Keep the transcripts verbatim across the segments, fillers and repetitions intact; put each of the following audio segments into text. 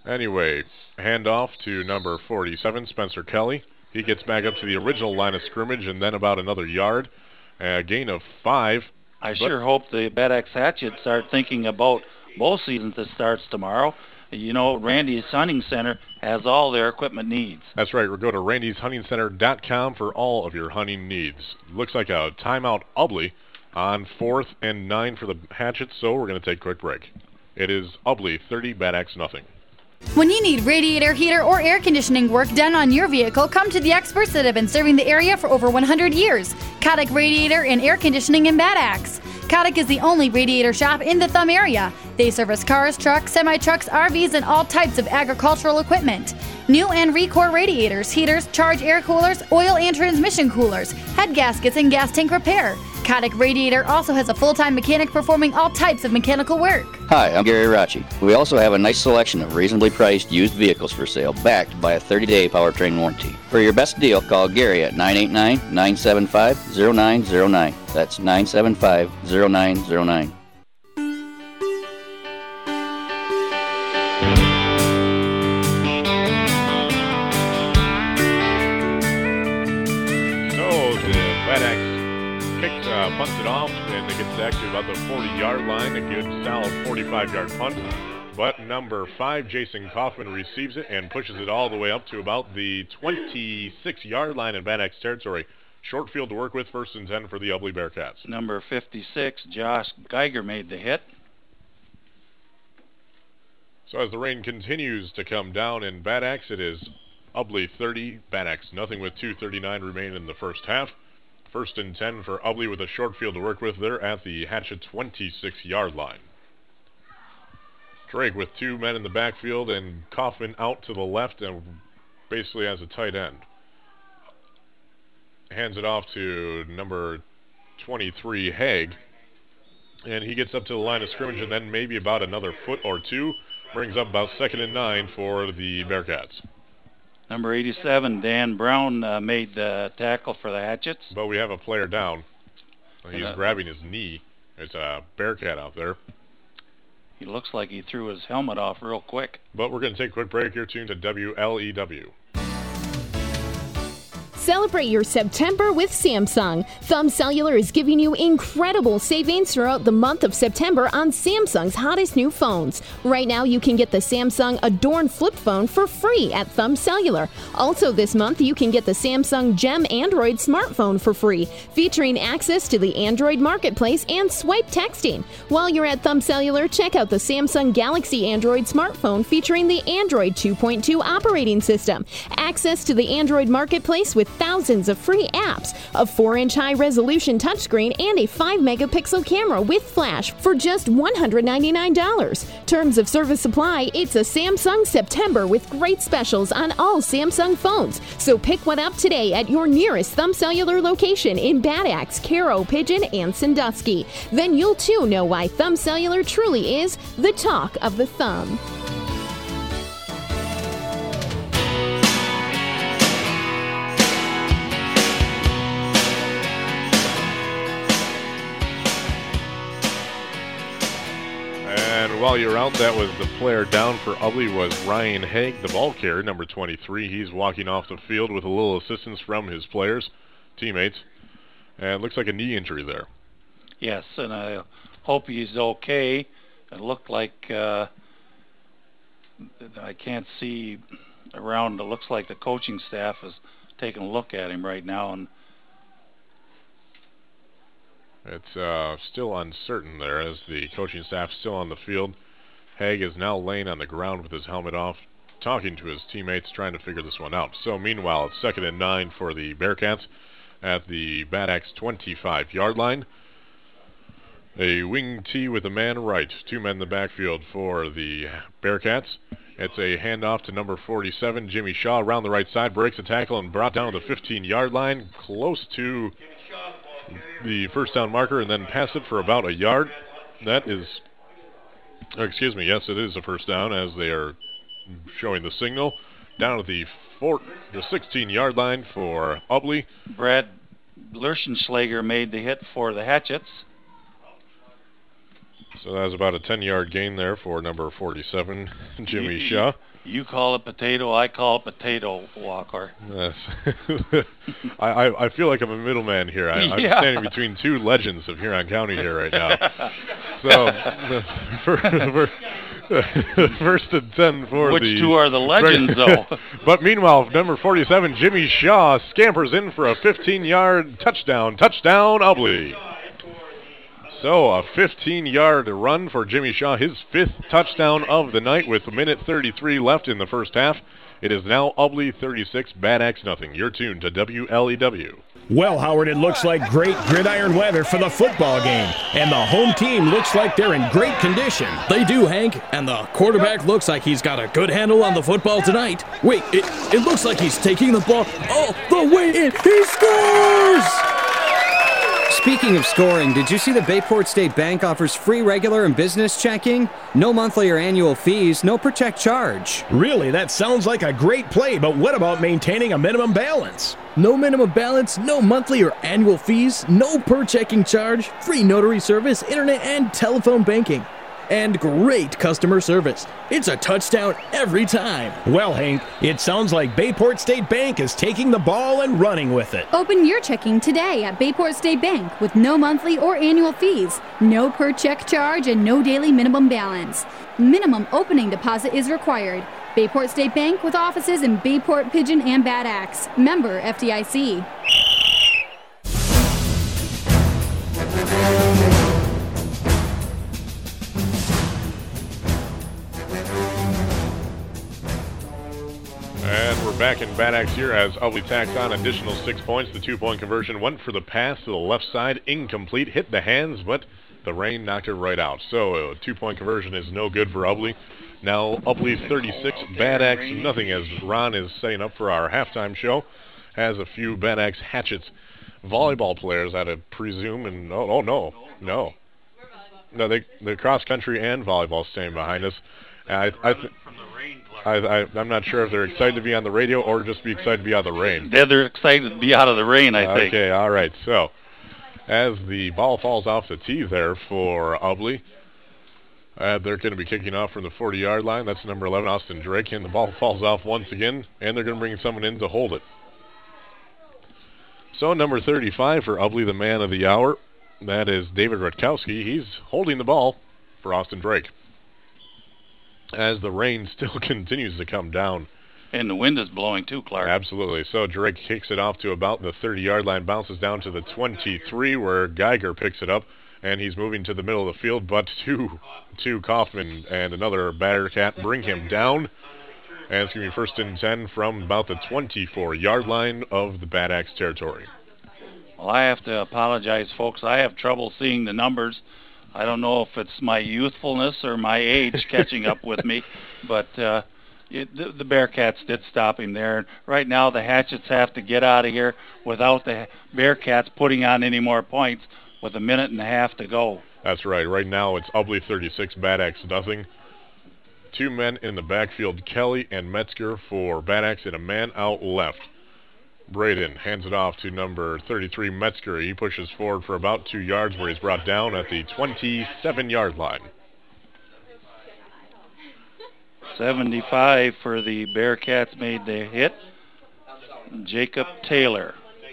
Anyway, handoff to number forty-seven, Spencer Kelly. He gets back up to the original line of scrimmage and then about another yard. A gain of five. I sure hope the Bad Axe Hatchets start thinking about bowl seasons that starts tomorrow. You know, Randy's Hunting Center has all their equipment needs. That's right. We'll go to randys hunting center dot com for all of your hunting needs. Looks like a timeout Ubly on fourth and nine for the Hatchets, so we're going to take a quick break. It is Ubly thirty, Bad Axe nothing. When you need radiator, heater, or air conditioning work done on your vehicle, come to the experts that have been serving the area for over one hundred years. Kotick Radiator and Air Conditioning in Bad Axe. Kotick is the only radiator shop in the Thumb area. They service cars, trucks, semi-trucks, R Vs, and all types of agricultural equipment. New and Recor radiators, heaters, charge air coolers, oil and transmission coolers, head gaskets, and gas tank repair. Kotick Radiator also has a full-time mechanic performing all types of mechanical work. Hi, I'm Gary Rachi. We also have a nice selection of reasonably priced used vehicles for sale, backed by a thirty-day powertrain warranty. For your best deal, call Gary at nine eight nine, nine seven five, zero nine zero nine. That's nine seven five, zero nine zero nine. Uh, punts it off, and it gets back to about the forty-yard line. A good, solid forty-five-yard punt. But number five, Jason Kaufman, receives it and pushes it all the way up to about the twenty-six-yard line in Bad Axe territory. Short field to work with, first and ten for the Ubly Bearcats. Number fifty-six, Josh Geiger, made the hit. So as the rain continues to come down in Bad Axe, it is Ubly thirty, Bad Axe nothing with two thirty-nine remaining in the first half. First and ten for Ubly with a short field to work with. They're at the Hatchet twenty-six-yard line. Drake with two men in the backfield and Kaufman out to the left and basically as a tight end. Hands it off to number twenty-three, Haig. And he gets up to the line of scrimmage and then maybe about another foot or two. Brings up about second and nine for the Bearcats. Number eighty-seven, Dan Brown, uh, made the tackle for the Hatchets. But we have a player down. He's uh, grabbing his knee. There's a Bearcat out there. He looks like he threw his helmet off real quick. But we're going to take a quick break here, tuned to W L E W. Celebrate your September with Samsung. Thumb Cellular is giving you incredible savings throughout the month of September on Samsung's hottest new phones. Right now, you can get the Samsung Adorn flip phone for free at Thumb Cellular. Also this month, you can get the Samsung Gem Android smartphone for free, featuring access to the Android marketplace and swipe texting. While you're at Thumb Cellular, check out the Samsung Galaxy Android smartphone featuring the Android two point two operating system, access to the Android marketplace with thousands of free apps, a four inch high-resolution touchscreen, and a five megapixel camera with flash for just one hundred ninety-nine dollars. Terms of service apply. It's a Samsung September with great specials on all Samsung phones. So pick one up today at your nearest Thumb Cellular location in Bad Axe, Caro, Pigeon, and Sandusky. Then you'll too know why Thumb Cellular truly is the talk of the thumb. And while you're out, that was the player down for Ubly was Ryan Haig, the ball carrier, number twenty-three. He's walking off the field with a little assistance from his players, teammates. And looks like a knee injury there. Yes, and I hope he's okay. It looked like, uh, I can't see around, it looks like the coaching staff is taking a look at him right now, and it's uh, still uncertain there as the coaching staff still on the field. Haig is now laying on the ground with his helmet off, talking to his teammates, trying to figure this one out. So meanwhile, it's second and nine for the Bearcats at the Bad Axe twenty-five-yard line. A wing tee with a man right. Two men in the backfield for the Bearcats. It's a handoff to number forty-seven, Jimmy Shaw, around the right side, breaks a tackle and brought down to the fifteen-yard line, close to the first down marker, and then pass it for about a yard. That is, excuse me, yes, it is a first down as they are showing the signal. Down at the four, the sixteen-yard line for Ubly. Brad Lurchenschlager made the hit for the Hatchets. So that was about a ten-yard gain there for number forty-seven, Jimmy Shaw. You call it potato, I call it potato, Walker. Yes. I, I I feel like I'm a middleman here. I, I'm Yeah. standing between two legends of Huron County here right now. So, for, for, first and ten for Which the... two are the legends, though? But meanwhile, number forty-seven, Jimmy Shaw, scampers in for a fifteen-yard touchdown. Touchdown, Ubly. So a fifteen-yard run for Jimmy Shaw, his fifth touchdown of the night with a minute thirty-three left in the first half. It is now Ubly thirty-six, Bad Axe nothing. You're tuned to W L E W. Well, Howard, it looks like great gridiron weather for the football game, and the home team looks like they're in great condition. They do, Hank, and the quarterback looks like he's got a good handle on the football tonight. Wait, it, it looks like he's taking the ball all the way in. He scores! Speaking of scoring, did you see that Bayport State Bank offers free regular and business checking? No monthly or annual fees, no per check charge. Really, that sounds like a great play, but what about maintaining a minimum balance? No minimum balance, no monthly or annual fees, no per checking charge, free notary service, internet and telephone banking, and great customer service. It's a touchdown every time. Well, Hank, it sounds like Bayport State Bank is taking the ball and running with it. Open your checking today at Bayport State Bank with no monthly or annual fees, no per check charge, and no daily minimum balance. Minimum opening deposit is required. Bayport State Bank with offices in Bayport, Pigeon, and Bad Axe. Member F D I C. And we're back in Bad Axe here as Ubly tacks on additional six points. The two-point conversion went for the pass to the left side, incomplete, hit the hands, but the rain knocked it right out. So a two-point conversion is no good for Ubly. Now Ubly thirty-six, Bad Axe nothing, as Ron is setting up for our halftime show. Has a few Bad Axe Hatchets volleyball players, I'd presume, and oh, oh no, no. No, they, the cross-country and volleyball staying behind us. I, I th- I, I, I'm not sure if they're excited to be on the radio or just be excited to be out of the rain. They're, they're excited to be out of the rain, I think. Okay, all right. So, as the ball falls off the tee there for Ubly, uh, they're going to be kicking off from the forty-yard line. That's number eleven, Austin Drake, and the ball falls off once again, and they're going to bring someone in to hold it. So, number thirty-five for Ubly, the man of the hour, that is David Rutkowski. He's holding the ball for Austin Drake, as the rain still continues to come down. And the wind is blowing too, Clark. Absolutely. So Drake kicks it off to about the thirty-yard line, bounces down to the twenty-three, where Geiger picks it up, and he's moving to the middle of the field, but two, two Kaufman and another Battercat bring him down. And it's going to be first and ten from about the twenty-four-yard line of the Bad Axe territory. Well, I have to apologize, folks. I have trouble seeing the numbers. I don't know if it's my youthfulness or my age catching up with me, but uh, it, the, the Bearcats did stop him there. And right now the Hatchets have to get out of here without the Bearcats putting on any more points with a minute and a half to go. That's right. Right now it's Ubly thirty-six, Bad Axe nothing. Two men in the backfield, Kelly and Metzger for Bad Axe, and a man out left. Braden hands it off to number thirty-three, Metzger. He pushes forward for about two yards where he's brought down at the twenty-seven-yard line. seventy-five for the Bearcats made the hit. Jacob Taylor.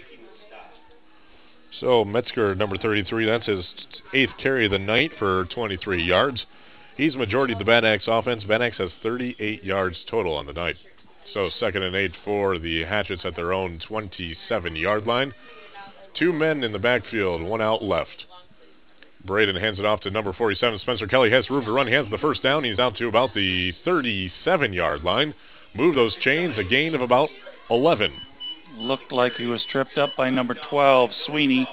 So Metzger, number thirty-three, that's his eighth carry of the night for twenty-three yards. He's majority of the Bad Axe offense. Bad Axe has thirty-eight yards total on the night. So second and eight for the Hatchets at their own twenty-seven-yard line. Two men in the backfield, one out left. Braden hands it off to number forty-seven. Spencer Kelly has room to run. He has the first down. He's out to about the thirty-seven-yard line. Move those chains, a gain of about eleven. Looked like he was tripped up by number twelve, Sweeney,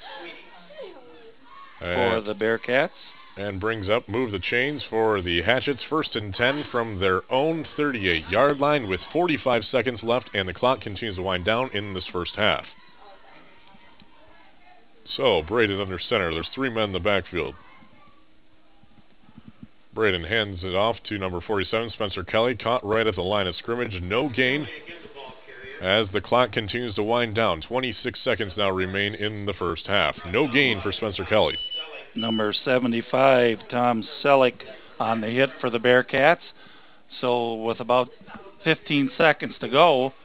for the Bearcats. And brings up, move the chains for the Hatchets. First and ten from their own thirty-eight-yard line with forty-five seconds left, and the clock continues to wind down in this first half. So, Braden under center. There's three men in the backfield. Braden hands it off to number forty-seven, Spencer Kelly, caught right at the line of scrimmage. No gain as the clock continues to wind down. twenty-six seconds now remain in the first half. No gain for Spencer Kelly. number seventy-five, Tom Selleck, on the hit for the Bearcats. So with about fifteen seconds to go,